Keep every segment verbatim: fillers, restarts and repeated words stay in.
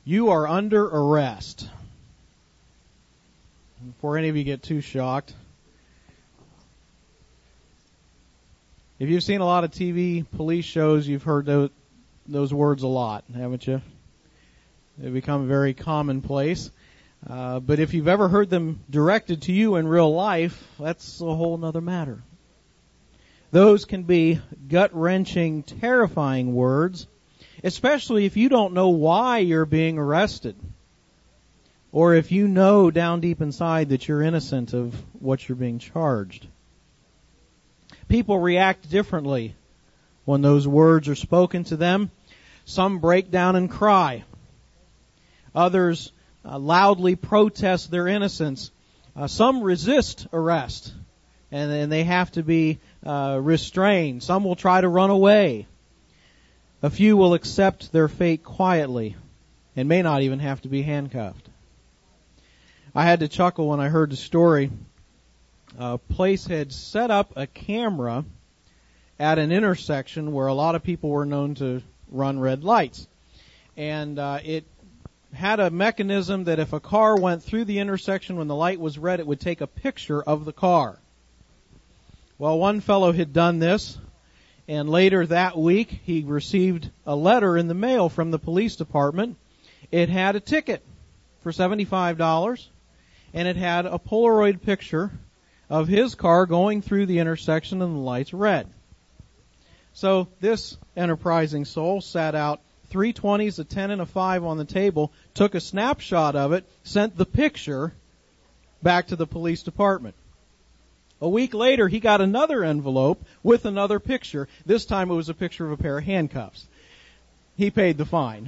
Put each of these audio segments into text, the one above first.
You are under arrest. Before any of you get too shocked, if you've seen a lot of T V police shows, you've heard those, those words a lot, haven't you? They become very commonplace. Uh, but if you've ever heard them directed to you in real life, that's a whole other matter. Those can be gut-wrenching, terrifying words, especially if you don't know why you're being arrested, or if you know down deep inside that you're innocent of what you're being charged. People react differently when those words are spoken to them. Some break down and cry. Others uh, loudly protest their innocence. Uh, some resist arrest, and, and they have to be uh, restrained. Some will try to run away. A few will accept their fate quietly and may not even have to be handcuffed. I had to chuckle when I heard the story. A place had set up a camera at an intersection where a lot of people were known to run red lights. And uh, it had a mechanism that if a car went through the intersection when the light was red, it would take a picture of the car. Well, one fellow had done this, and later that week he received a letter in the mail from the police department. It had a ticket for seventy-five dollars, and it had a Polaroid picture of his car going through the intersection and the lights red. So this enterprising soul sat out three twenties, a ten, and a five on the table, took a snapshot of it, sent the picture back to the police department. A week later, he got another envelope with another picture. This time it was a picture of a pair of handcuffs. He paid the fine.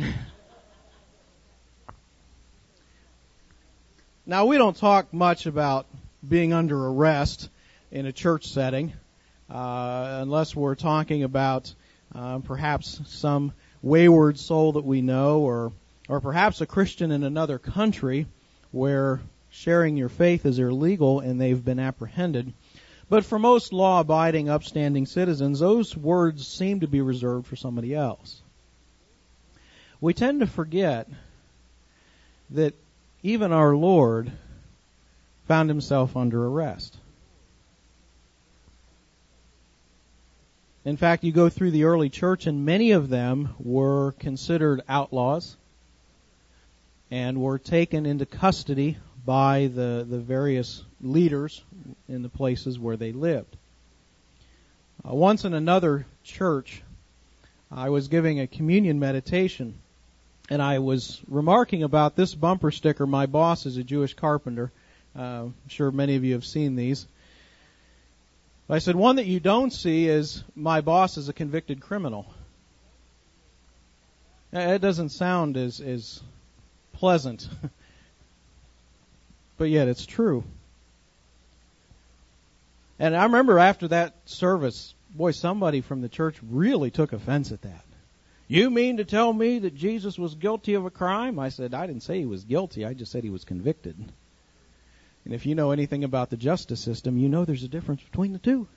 Now, we don't talk much about being under arrest in a church setting, uh, unless we're talking about uh, perhaps some wayward soul that we know, or or perhaps a Christian in another country where sharing your faith is illegal and they've been apprehended. But for most law-abiding, upstanding citizens, those words seem to be reserved for somebody else. We tend to forget that even our Lord found himself under arrest. In fact, you go through the early church, and many of them were considered outlaws and were taken into custody by the, the various leaders in the places where they lived. Uh, once in another church, I was giving a communion meditation, and I was remarking about this bumper sticker. My boss is a Jewish carpenter. Uh, I'm sure many of you have seen these. I said, one that you don't see is, my boss is a convicted criminal. It doesn't sound as, as pleasant, but yet it's true. And I remember after that service, boy, somebody from the church really took offense at that. You mean to tell me that Jesus was guilty of a crime? I said, I didn't say he was guilty. I just said he was convicted. And if you know anything about the justice system, you know there's a difference between the two.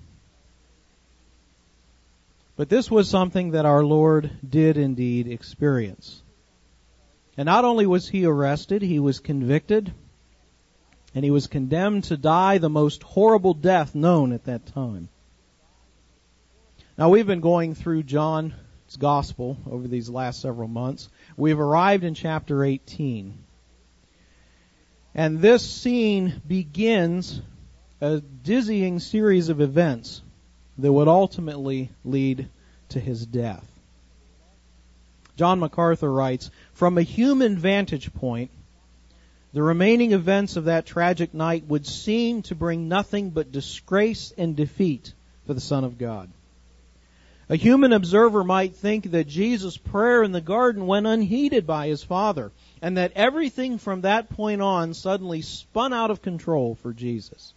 But this was something that our Lord did indeed experience. And not only was he arrested, he was convicted, and he was condemned to die the most horrible death known at that time. Now, we've been going through John's Gospel over these last several months. We've arrived in chapter eighteen. And this scene begins a dizzying series of events that would ultimately lead to his death. John MacArthur writes, from a human vantage point, the remaining events of that tragic night would seem to bring nothing but disgrace and defeat for the Son of God. A human observer might think that Jesus' prayer in the garden went unheeded by his Father, and that everything from that point on suddenly spun out of control for Jesus.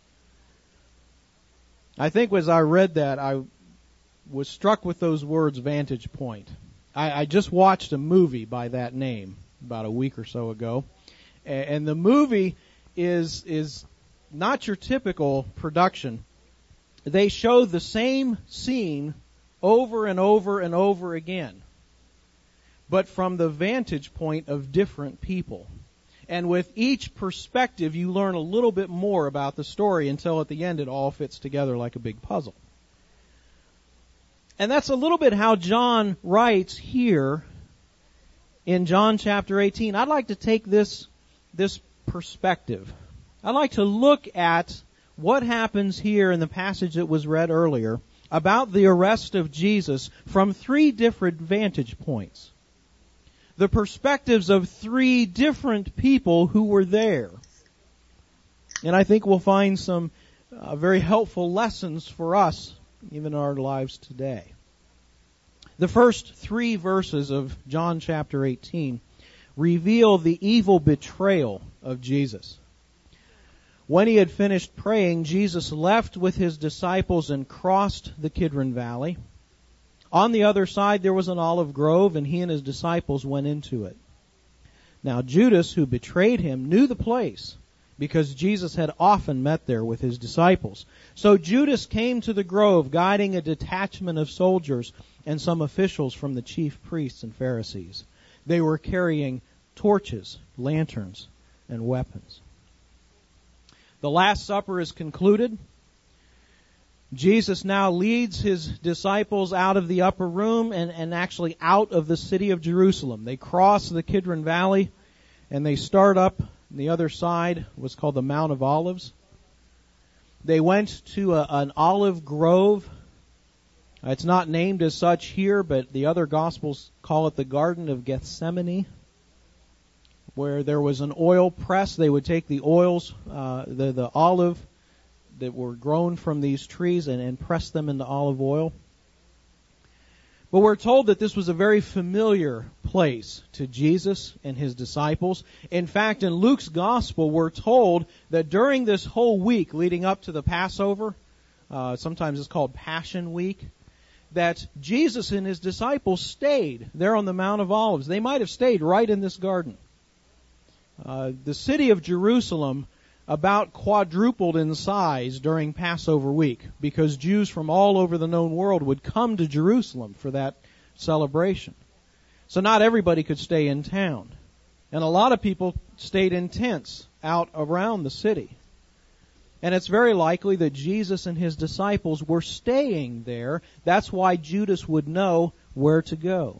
I think as I read that, I was struck with those words, vantage point. I, I just watched a movie by that name about a week or so ago. And the movie is is not your typical production. They show the same scene over and over and over again. but from the vantage point of different people. And with each perspective, you learn a little bit more about the story until at the end it all fits together like a big puzzle. And that's a little bit how John writes here in John chapter eighteen. I'd like to take this, this perspective. I'd like to look at what happens here in the passage that was read earlier about the arrest of Jesus from three different vantage points. The perspectives of three different people who were there. And I think we'll find some uh, very helpful lessons for us, even in our lives today. The first three verses of John chapter eighteen reveal the evil betrayal of Jesus. When he had finished praying, Jesus left with his disciples and crossed the Kidron Valley. On the other side there was an olive grove, and he and his disciples went into it. Now Judas, who betrayed him, knew the place, because Jesus had often met there with his disciples. So Judas came to the grove, guiding a detachment of soldiers and some officials from the chief priests and Pharisees. They were carrying torches, lanterns, and weapons. The Last Supper is concluded. Jesus now leads his disciples out of the upper room and, and actually out of the city of Jerusalem. They cross the Kidron Valley and they start up on the other side, what's called the Mount of Olives. They went to a, an olive grove. It's not named as such here, but the other Gospels call it the Garden of Gethsemane, where there was an oil press. They would take the oils, uh, the, the olive that were grown from these trees and, and press them into olive oil. But we're told that this was a very familiar place to Jesus and his disciples. In fact, in Luke's Gospel, we're told that during this whole week leading up to the Passover, uh, sometimes it's called Passion Week, that Jesus and his disciples stayed there on the Mount of Olives. They might have stayed right in this garden. Uh, the city of Jerusalem about quadrupled in size during Passover week, because Jews from all over the known world would come to Jerusalem for that celebration. So not everybody could stay in town. And a lot of people stayed in tents out around the city. And it's very likely that Jesus and his disciples were staying there. That's why Judas would know where to go.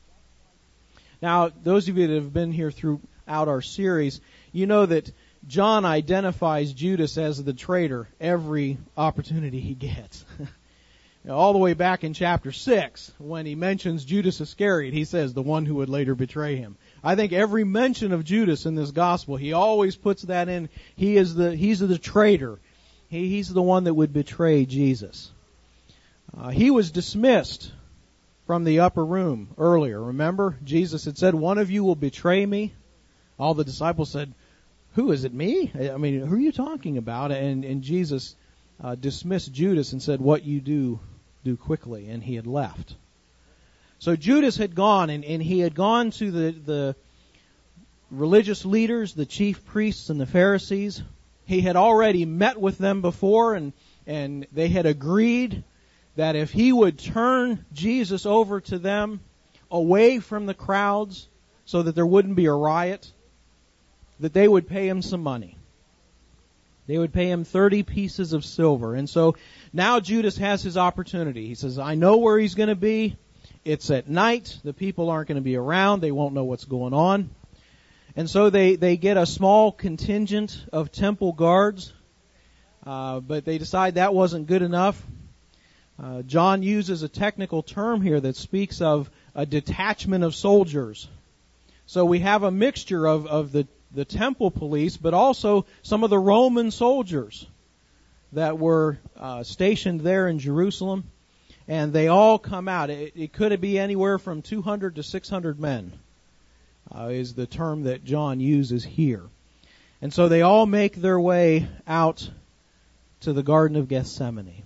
Now, those of you that have been here throughout our series, you know that John identifies Judas as the traitor every opportunity he gets. All the way back in chapter six, when he mentions Judas Iscariot, he says the one who would later betray him. I think every mention of Judas in this gospel, he always puts that in. He is the he's the traitor. He, he's the one that would betray Jesus. Uh, he was dismissed from the upper room earlier. Remember, Jesus had said, "One of you will betray me." All the disciples said, "Who is it, me? I mean, who are you talking about?" And, and Jesus uh, dismissed Judas and said, "What you do, do quickly." And he had left. So Judas had gone, and, and he had gone to the, the religious leaders, the chief priests and the Pharisees. He had already met with them before, and, and they had agreed that if he would turn Jesus over to them, away from the crowds, so that there wouldn't be a riot, that they would pay him some money. They would pay him thirty pieces of silver. And so now Judas has his opportunity. He says, I know where he's going to be. It's at night. The people aren't going to be around. They won't know what's going on. And so they, they get a small contingent of temple guards. Uh, but they decide that wasn't good enough. Uh, John uses a technical term here that speaks of a detachment of soldiers. So we have a mixture of, of the the temple police, but also some of the Roman soldiers that were uh, stationed there in Jerusalem. And they all come out. It, it could be anywhere from two hundred to six hundred men, uh, is the term that John uses here. And so they all make their way out to the Garden of Gethsemane.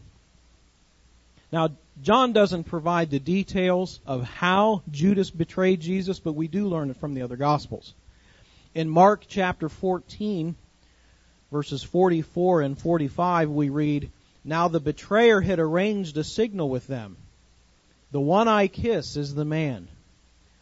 Now, John doesn't provide the details of how Judas betrayed Jesus, but we do learn it from the other Gospels. In Mark chapter fourteen, verses forty-four and forty-five, we read, Now the betrayer had arranged a signal with them. The one I kiss is the man.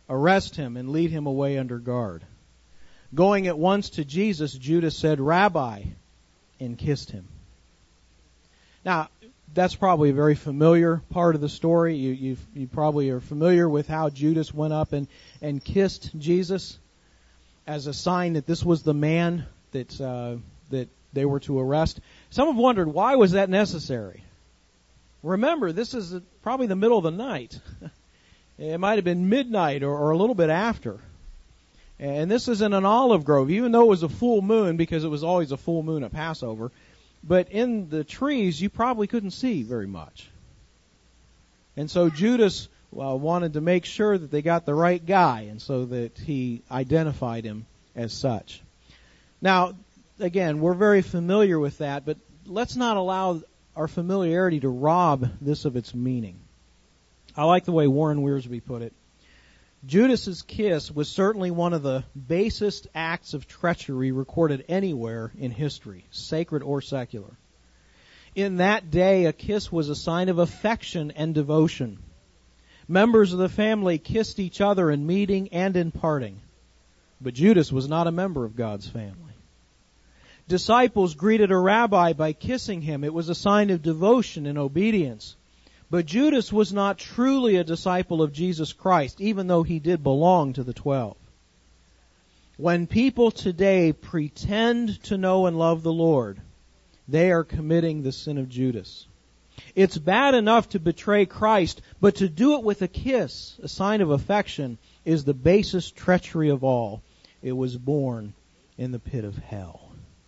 arrest him and lead him away under guard. Going at once to Jesus, Judas said, "Rabbi," and kissed him. Now, that's probably a very familiar part of the story. You, you, you probably are familiar with how Judas went up and, and kissed Jesus as a sign that this was the man that uh, that they were to arrest. Some have wondered, why was that necessary? Remember, this is probably the middle of the night. It might have been midnight or, or a little bit after. And this is in an olive grove, even though it was a full moon, because it was always a full moon at Passover. But in the trees, you probably couldn't see very much. And so Judas well, wanted to make sure that they got the right guy, and so that he identified him as such. Now, again, we're very familiar with that, but let's not allow our familiarity to rob this of its meaning. I like the way Warren Wiersbe put it. Judas's kiss was certainly one of the basest acts of treachery recorded anywhere in history, sacred or secular. In that day, a kiss was a sign of affection and devotion. Members of the family kissed each other in meeting and in parting. But Judas was not a member of God's family. Disciples greeted a rabbi by kissing him. It was a sign of devotion and obedience. But Judas was not truly a disciple of Jesus Christ, even though he did belong to the twelve. When people today pretend to know and love the Lord, they are committing the sin of Judas. It's bad enough to betray Christ, but to do it with a kiss, a sign of affection, is the basest treachery of all. It was born in the pit of hell.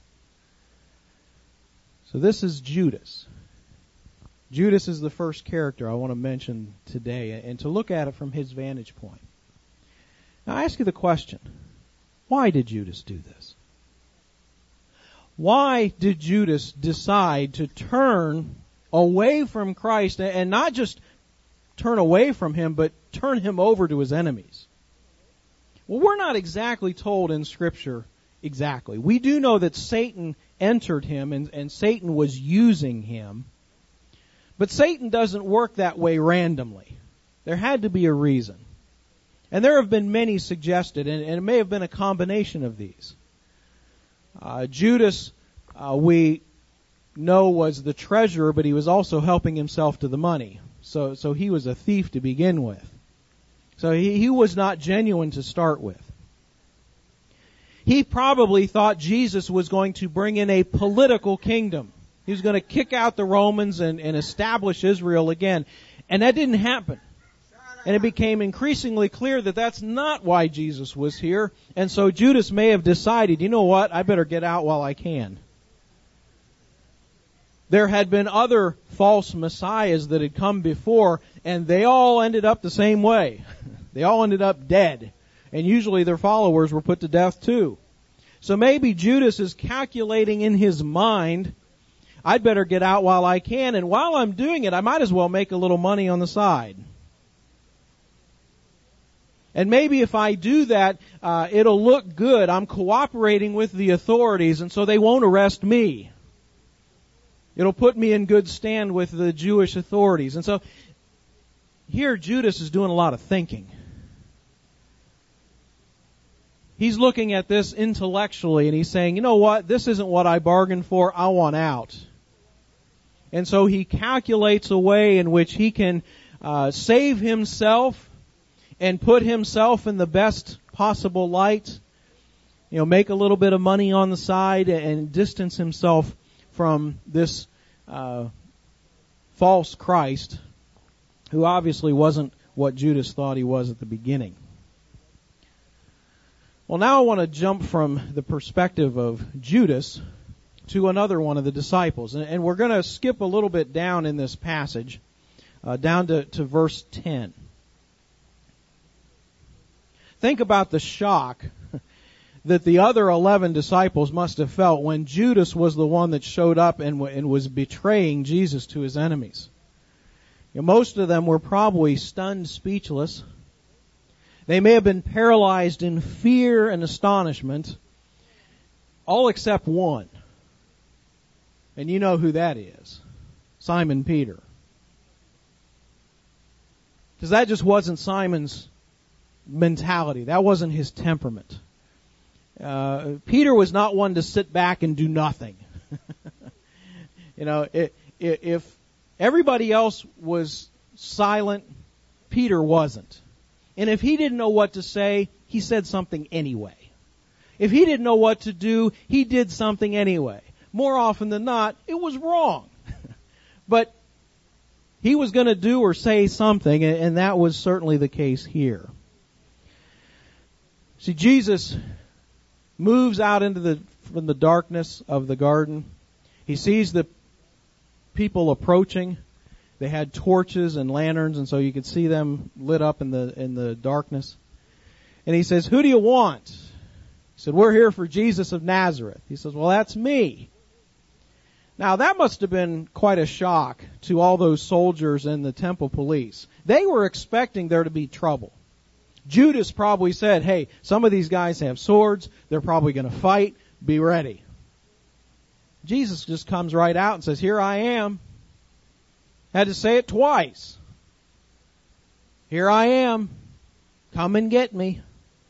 So this is Judas. Judas is the first character I want to mention today, and to look at it from his vantage point. Now I ask you the question, why did Judas do this? Why did Judas decide to turn away from Christ, and not just turn away from him, but turn him over to his enemies? Well, we're not exactly told in Scripture exactly. We do know that Satan entered him, and, and Satan was using him. But Satan doesn't work that way randomly. There had to be a reason. And there have been many suggested, and, and it may have been a combination of these. Uh, Judas, uh, we know, was the treasurer, but he was also helping himself to the money. So, so he was a thief to begin with. So he, he was not genuine to start with. He probably thought Jesus was going to bring in a political kingdom. He was going to kick out the Romans and, and establish Israel again. And that didn't happen. And it became increasingly clear that that's not why Jesus was here. And so Judas may have decided, you know what, I better get out while I can. There had been other false messiahs that had come before, and they all ended up the same way. They all ended up dead. And usually their followers were put to death too. So maybe Judas is calculating in his mind, I'd better get out while I can, and while I'm doing it, I might as well make a little money on the side. And maybe if I do that, uh, it'll look good. I'm cooperating with the authorities, and so they won't arrest me. It'll put me in good stand with the Jewish authorities. And so here Judas is doing a lot of thinking. He's looking at this intellectually, and he's saying, you know what, this isn't what I bargained for, I want out. And so he calculates a way in which he can uh, save himself and put himself in the best possible light, you know, make a little bit of money on the side and distance himself from this uh, false Christ, who obviously wasn't what Judas thought he was at the beginning. Well, now I want to jump from the perspective of Judas to another one of the disciples. And, and we're going to skip a little bit down in this passage, uh, down to, to verse ten. Think about the shock that the other eleven disciples must have felt when Judas was the one that showed up and, and was betraying Jesus to his enemies. You know, most of them were probably stunned, speechless. They may have been paralyzed in fear and astonishment, all except one. And you know who that is. Simon Peter. Because that just wasn't Simon's mentality. That wasn't his temperament. Uh, Peter was not one to sit back and do nothing. You know, it, it, if everybody else was silent, Peter wasn't. And if he didn't know what to say, he said something anyway. If he didn't know what to do, he did something anyway. More often than not, it was wrong. But he was going to do or say something, and that was certainly the case here. See, Jesus moves out into the from the darkness of the garden. He sees the people approaching. They had torches and lanterns, and so you could see them lit up in the in the darkness. And he says, "Who do you want?" He said, "We're here for Jesus of Nazareth." He says, "Well, that's me." Now, that must have been quite a shock to all those soldiers and the temple police. They were expecting there to be trouble. Judas probably said, "Hey, some of these guys have swords. They're probably going to fight. Be ready." Jesus just comes right out and says, "Here I am." Had to say it twice. "Here I am. Come and get me."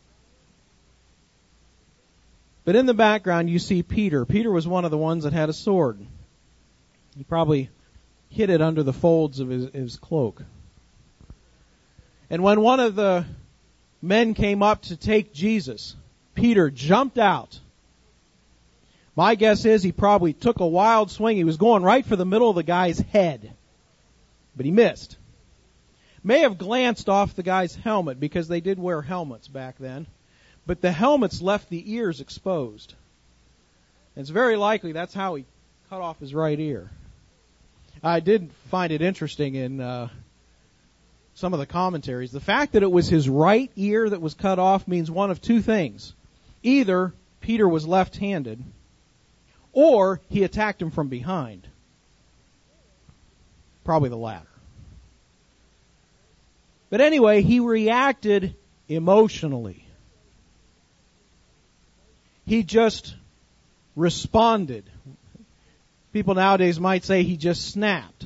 But in the background, you see Peter. Peter was one of the ones that had a sword. He probably hid it under the folds of his, his cloak. And when one of the men came up to take Jesus, Peter jumped out. My guess is he probably took a wild swing. He was going right for the middle of the guy's head. But he missed. May have glanced off the guy's helmet, because they did wear helmets back then. But the helmets left the ears exposed. And it's very likely that's how he cut off his right ear. I did find it interesting in uh, some of the commentaries. The fact that it was his right ear that was cut off means one of two things. Either Peter was left-handed, or he attacked him from behind. Probably the latter. But anyway, he reacted emotionally. He just responded. People nowadays might say he just snapped.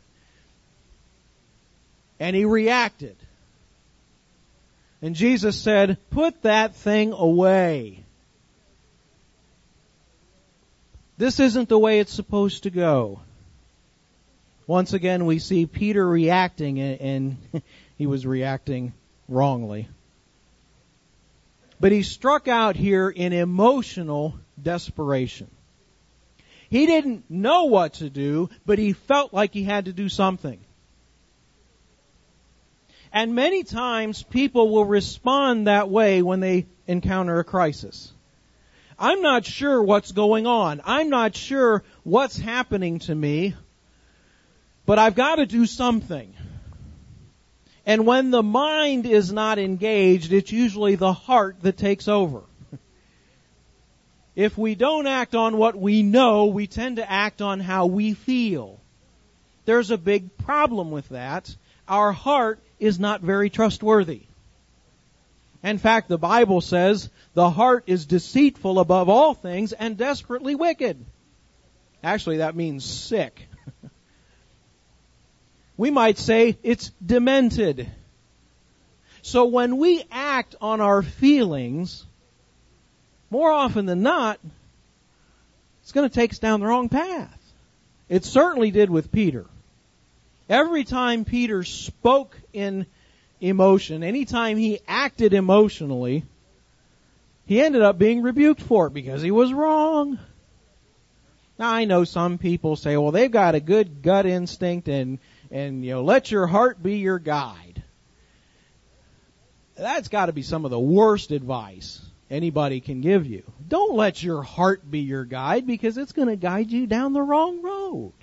And he reacted. And Jesus said, "Put that thing away. This isn't the way it's supposed to go." Once again, we see Peter reacting, and he was reacting wrongly. But he struck out here in emotional desperation. He didn't know what to do, but he felt like he had to do something. And many times people will respond that way when they encounter a crisis. I'm not sure what's going on. I'm not sure what's happening to me, but I've got to do something. And when the mind is not engaged, it's usually the heart that takes over. If we don't act on what we know, we tend to act on how we feel. There's a big problem with that. Our heart is not very trustworthy. In fact, the Bible says the heart is deceitful above all things and desperately wicked. Actually, that means sick. We might say it's demented. So when we act on our feelings, more often than not, it's going to take us down the wrong path. It certainly did with Peter. Every time Peter spoke in emotion, anytime he acted emotionally, he ended up being rebuked for it because he was wrong. Now, I know some people say, well, they've got a good gut instinct and, and you know, let your heart be your guide. That's got to be some of the worst advice anybody can give you. Don't let your heart be your guide, because it's going to guide you down the wrong road.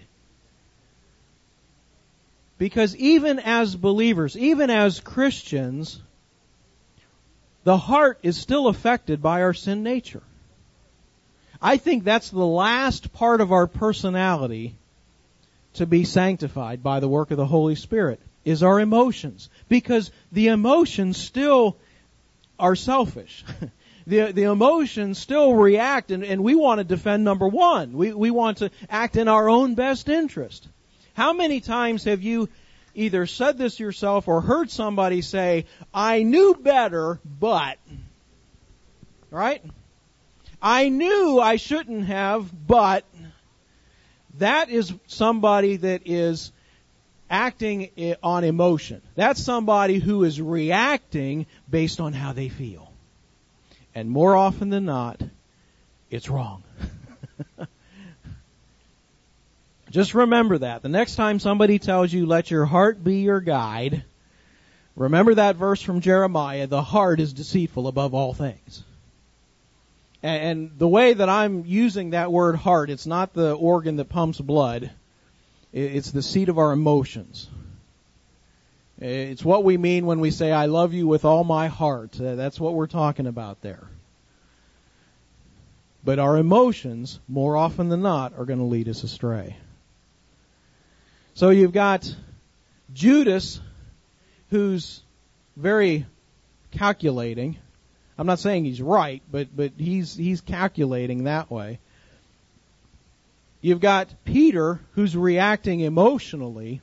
Because even as believers, even as Christians, the heart is still affected by our sin nature. I think that's the last part of our personality to be sanctified by the work of the Holy Spirit, is our emotions. Because the emotions still are selfish. The, the emotions still react, and, and we want to defend number one. We, we want to act in our own best interest. How many times have you either said this yourself or heard somebody say, I knew better, but, right? I knew I shouldn't have, but, that is somebody that is acting on emotion. That's somebody who is reacting based on how they feel. And more often than not, it's wrong. Just remember that. The next time somebody tells you, let your heart be your guide, remember that verse from Jeremiah, the heart is deceitful above all things. And the way that I'm using that word heart, it's not the organ that pumps blood. It's the seat of our emotions. It's what we mean when we say, I love you with all my heart. That's what we're talking about there. But our emotions, more often than not, are going to lead us astray. So you've got Judas, who's very calculating. I'm not saying he's right, but but he's he's calculating that way. You've got Peter, who's reacting emotionally,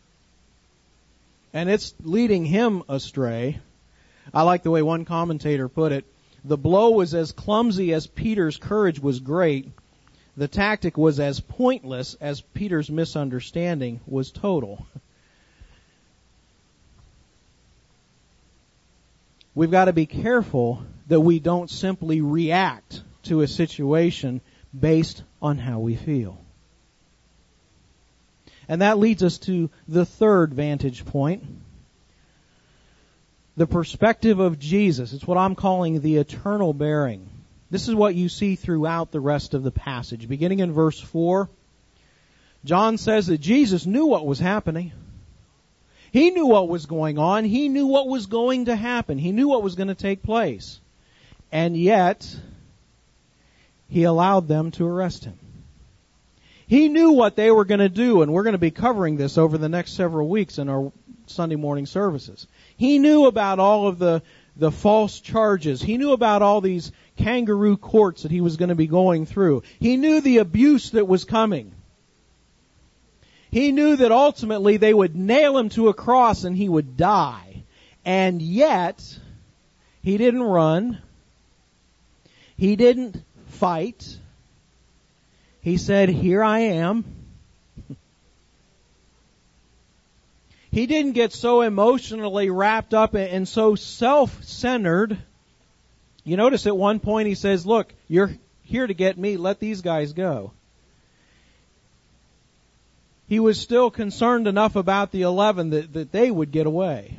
and it's leading him astray. I like the way one commentator put it. The blow was as clumsy as Peter's courage was great. The tactic was as pointless as Peter's misunderstanding was total. We've got to be careful that we don't simply react to a situation based on how we feel. And that leads us to the third vantage point. The perspective of Jesus. It's what I'm calling the eternal bearing. This is what you see throughout the rest of the passage. Beginning in verse four, John says that Jesus knew what was happening. He knew what was going on. He knew what was going to happen. He knew what was going to take place. And yet, He allowed them to arrest Him. He knew what they were going to do, and we're going to be covering this over the next several weeks in our Sunday morning services. He knew about all of the, the false charges. He knew about all these kangaroo courts that He was going to be going through. He knew the abuse that was coming. He knew that ultimately they would nail Him to a cross and He would die. And yet, He didn't run. He didn't fight. He said, here I am. He didn't get so emotionally wrapped up and so self-centered. You notice at one point He says, look, you're here to get me. Let these guys go. He was still concerned enough about the eleven that, that they would get away.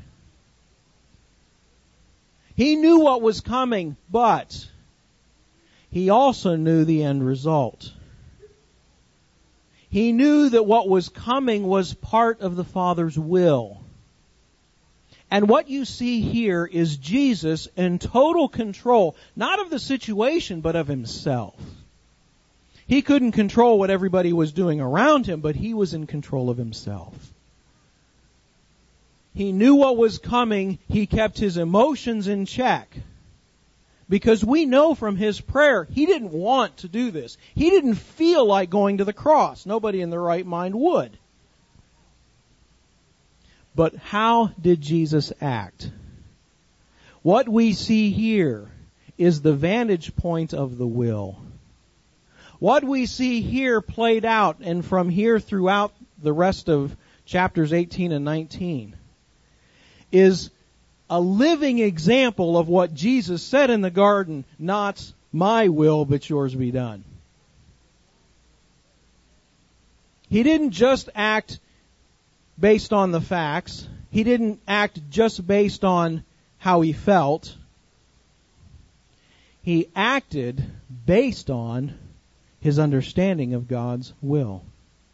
He knew what was coming, but He also knew the end result. He knew that what was coming was part of the Father's will. And what you see here is Jesus in total control, not of the situation, but of Himself. He couldn't control what everybody was doing around Him, but He was in control of Himself. He knew what was coming. He kept His emotions in check. Because we know from His prayer, He didn't want to do this. He didn't feel like going to the cross. Nobody in their right mind would. But how did Jesus act? What we see here is the vantage point of the will. What we see here played out, and from here throughout the rest of chapters eighteen and nineteen, is a living example of what Jesus said in the garden, not my will, but yours be done. He didn't just act based on the facts. He didn't act just based on how he felt. He acted based on his understanding of God's will.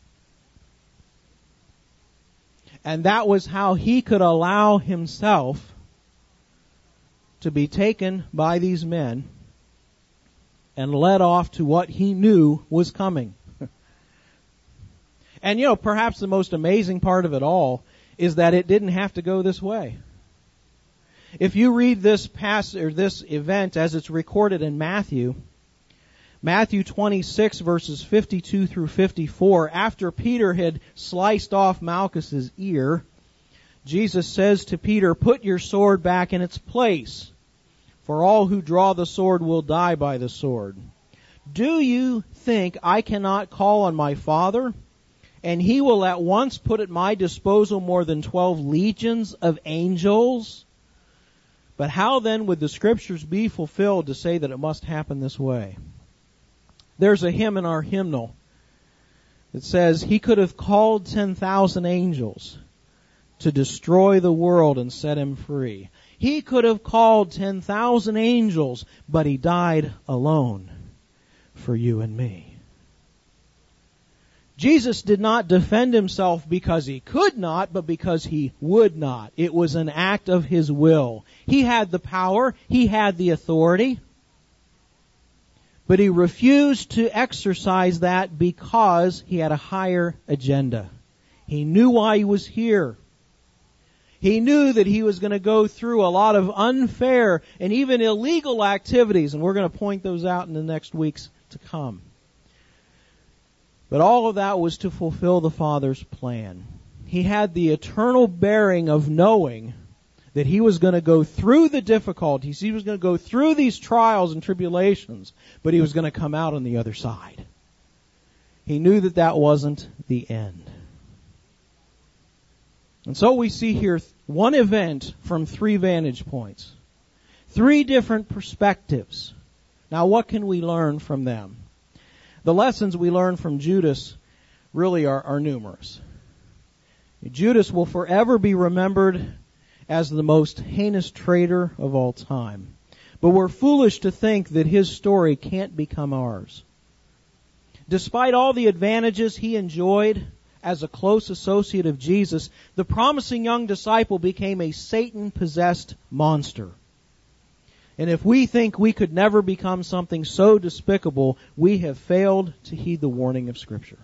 And that was how he could allow himself to be taken by these men and led off to what he knew was coming. And you know, perhaps the most amazing part of it all is that it didn't have to go this way. If you read this passage or this event as it's recorded in Matthew, Matthew twenty-six verses fifty-two through fifty-four, after Peter had sliced off Malchus's ear, Jesus says to Peter, "Put your sword back in its place, for all who draw the sword will die by the sword. Do you think I cannot call on my Father, and He will at once put at my disposal more than twelve legions of angels? But how then would the Scriptures be fulfilled to say that it must happen this way?" There's a hymn in our hymnal that says, "He could have called ten thousand angels to destroy the world and set him free. He could have called ten thousand angels, but He died alone for you and me." Jesus did not defend Himself because He could not, but because He would not. It was an act of His will. He had the power. He had the authority. But He refused to exercise that because He had a higher agenda. He knew why He was here. He knew that He was going to go through a lot of unfair and even illegal activities, and we're going to point those out in the next weeks to come. But all of that was to fulfill the Father's plan. He had the eternal bearing of knowing that He was going to go through the difficulties, He was going to go through these trials and tribulations, but He was going to come out on the other side. He knew that that wasn't the end. And so we see here one event from three vantage points. Three different perspectives. Now what can we learn from them? The lessons we learn from Judas really are, are numerous. Judas will forever be remembered as the most heinous traitor of all time. But we're foolish to think that his story can't become ours. Despite all the advantages he enjoyed as a close associate of Jesus, the promising young disciple became a Satan-possessed monster. And if we think we could never become something so despicable, we have failed to heed the warning of Scripture.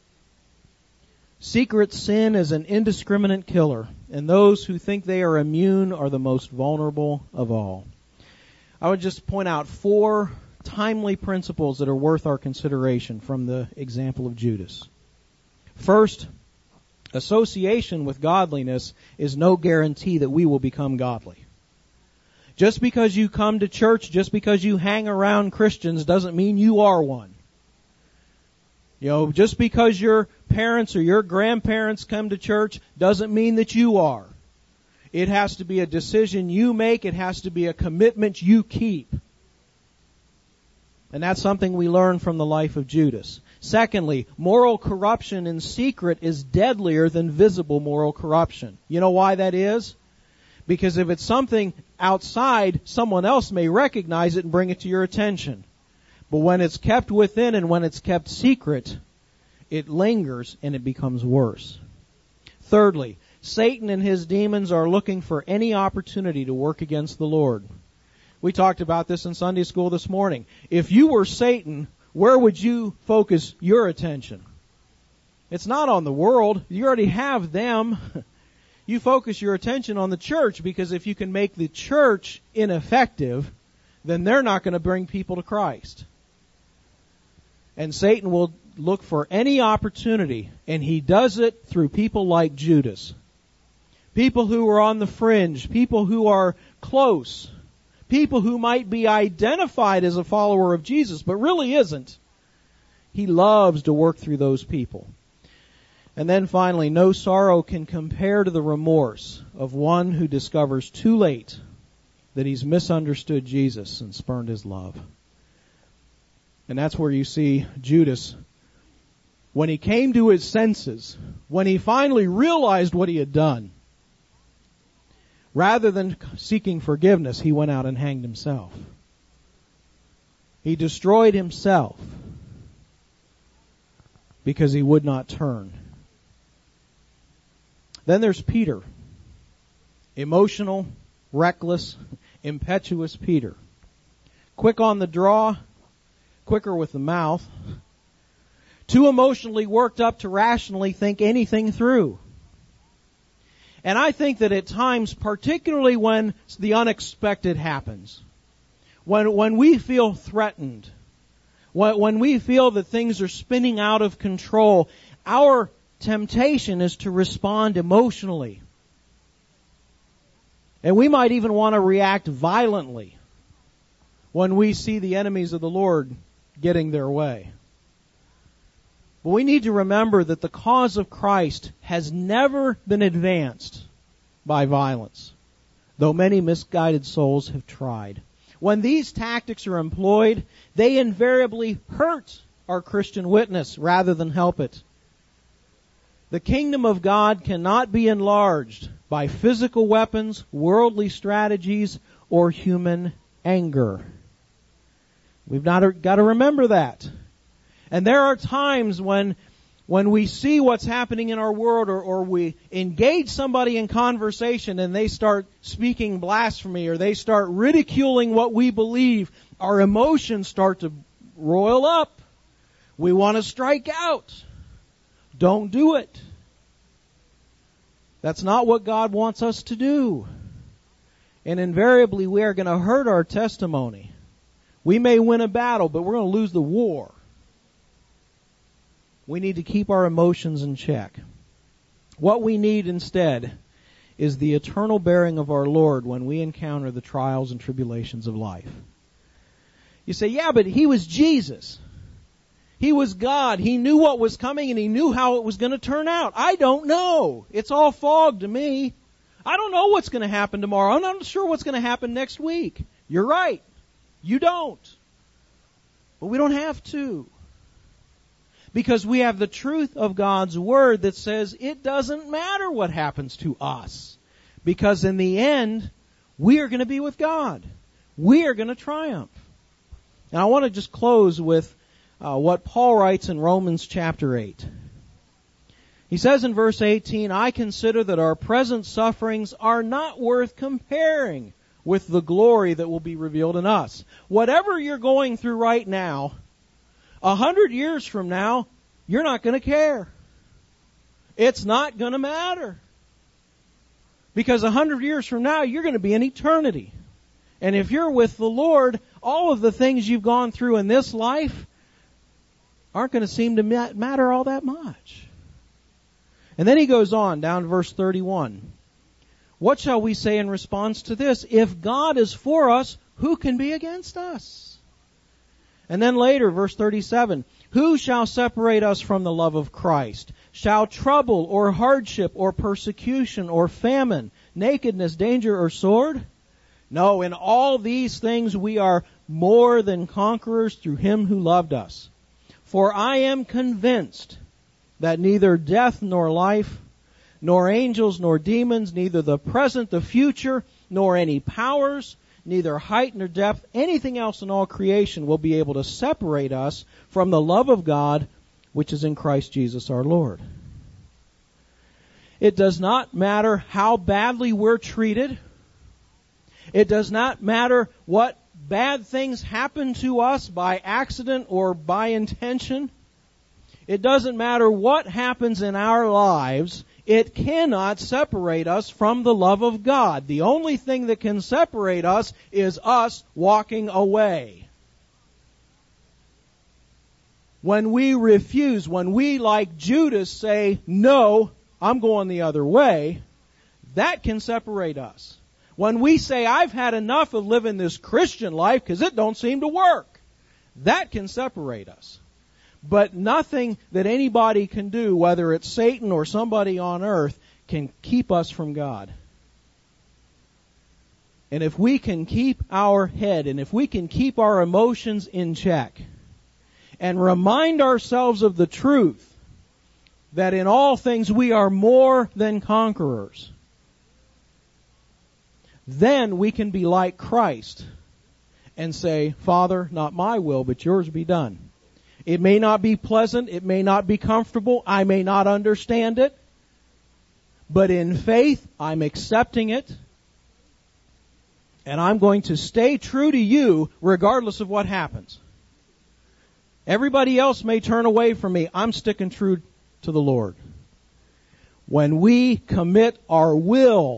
Secret sin is an indiscriminate killer, and those who think they are immune are the most vulnerable of all. I would just point out four timely principles that are worth our consideration from the example of Judas. First, association with godliness is no guarantee that we will become godly. Just because you come to church, just because you hang around Christians, doesn't mean you are one. You know, just because your parents or your grandparents come to church doesn't mean that you are. It has to be a decision you make. It has to be a commitment you keep. And that's something we learn from the life of Judas. Secondly, moral corruption in secret is deadlier than visible moral corruption. You know why that is? Because if it's something outside, someone else may recognize it and bring it to your attention. But when it's kept within and when it's kept secret, it lingers and it becomes worse. Thirdly, Satan and his demons are looking for any opportunity to work against the Lord. We talked about this in Sunday school this morning. If you were Satan, where would you focus your attention? It's not on the world. You already have them. You focus your attention on the church, because if you can make the church ineffective, then they're not going to bring people to Christ. And Satan will look for any opportunity, and he does it through people like Judas. People who are on the fringe, people who are close, people who might be identified as a follower of Jesus, but really isn't. He loves to work through those people. And then finally, no sorrow can compare to the remorse of one who discovers too late that he's misunderstood Jesus and spurned His love. And that's where you see Judas, when he came to his senses, when he finally realized what he had done, rather than seeking forgiveness, he went out and hanged himself. He destroyed himself because he would not turn. Then there's Peter. Emotional, reckless, impetuous Peter. Quick on the draw, quicker with the mouth. Too emotionally worked up to rationally think anything through. And I think that at times, particularly when the unexpected happens, when when we feel threatened, when, when we feel that things are spinning out of control, our temptation is to respond emotionally. And we might even want to react violently when we see the enemies of the Lord getting their way. But we need to remember that the cause of Christ has never been advanced by violence, though many misguided souls have tried. When these tactics are employed, they invariably hurt our Christian witness rather than help it. The kingdom of God cannot be enlarged by physical weapons, worldly strategies, or human anger. We've not got to remember that. And there are times when when we see what's happening in our world, or, or we engage somebody in conversation and they start speaking blasphemy, or they start ridiculing what we believe, our emotions start to roil up. We want to strike out. Don't do it. That's not what God wants us to do. And invariably we are going to hurt our testimony. We may win a battle, but we're going to lose the war. We need to keep our emotions in check. What we need instead is the eternal bearing of our Lord when we encounter the trials and tribulations of life. You say, yeah, but He was Jesus. He was God. He knew what was coming and He knew how it was going to turn out. I don't know. It's all fog to me. I don't know what's going to happen tomorrow. I'm not sure what's going to happen next week. You're right. You don't. But we don't have to. Because we have the truth of God's Word that says it doesn't matter what happens to us. Because in the end, we are going to be with God. We are going to triumph. And I want to just close with uh, what Paul writes in Romans chapter eight. He says in verse eighteen, I consider that our present sufferings are not worth comparing with the glory that will be revealed in us. Whatever you're going through right now, A hundred years from now, you're not going to care. It's not going to matter. Because a hundred years from now, you're going to be in eternity. And if you're with the Lord, all of the things you've gone through in this life aren't going to seem to matter all that much. And then he goes on down to verse thirty-one. What shall we say in response to this? If God is for us, who can be against us? And then later, verse thirty-seven, who shall separate us from the love of Christ? Shall trouble or hardship or persecution or famine, nakedness, danger, or sword? No, in all these things we are more than conquerors through Him who loved us. For I am convinced that neither death nor life, nor angels nor demons, neither the present, the future, nor any powers, neither height nor depth, anything else in all creation will be able to separate us from the love of God which is in Christ Jesus our Lord. It does not matter how badly we're treated. It does not matter what bad things happen to us by accident or by intention. It doesn't matter what happens in our lives. It cannot separate us from the love of God. The only thing that can separate us is us walking away. When we refuse, when we, like Judas, say, no, I'm going the other way, that can separate us. When we say, I've had enough of living this Christian life because it don't seem to work, that can separate us. But nothing that anybody can do, whether it's Satan or somebody on earth, can keep us from God. And if we can keep our head, and if we can keep our emotions in check, and remind ourselves of the truth that in all things we are more than conquerors, then we can be like Christ and say, Father, not my will, but yours be done. It may not be pleasant. It may not be comfortable. I may not understand it. But in faith, I'm accepting it. And I'm going to stay true to you regardless of what happens. Everybody else may turn away from me. I'm sticking true to the Lord. When we commit our will,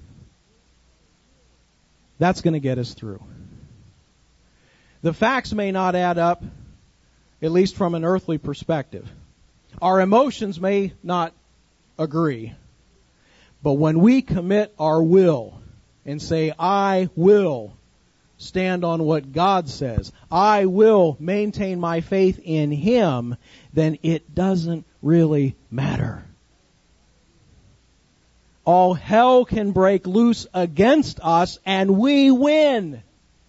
that's going to get us through. The facts may not add up, at least from an earthly perspective. Our emotions may not agree. But when we commit our will and say, I will stand on what God says, I will maintain my faith in Him, then it doesn't really matter. All hell can break loose against us and we win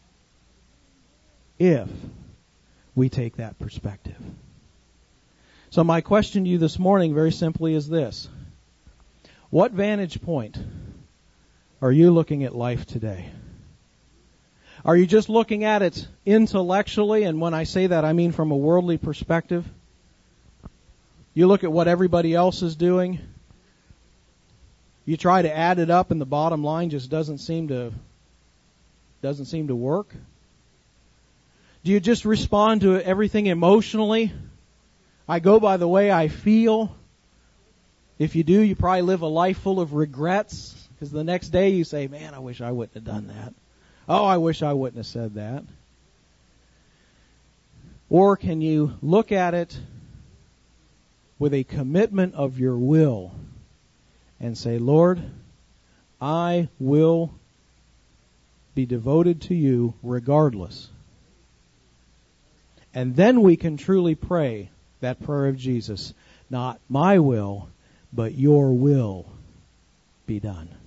if we take that perspective. So my question to you this morning very simply is this. What vantage point are you looking at life today? Are you just looking at it intellectually? And when I say that, I mean from a worldly perspective. You look at what everybody else is doing. You try to add it up and the bottom line just doesn't seem to, doesn't seem to work. Do you just respond to everything emotionally? I go by the way I feel. If you do, you probably live a life full of regrets, because the next day you say, man, I wish I wouldn't have done that. Oh, I wish I wouldn't have said that. Or can you look at it with a commitment of your will and say, Lord, I will be devoted to you regardless. And then we can truly pray that prayer of Jesus, not my will, but your will be done.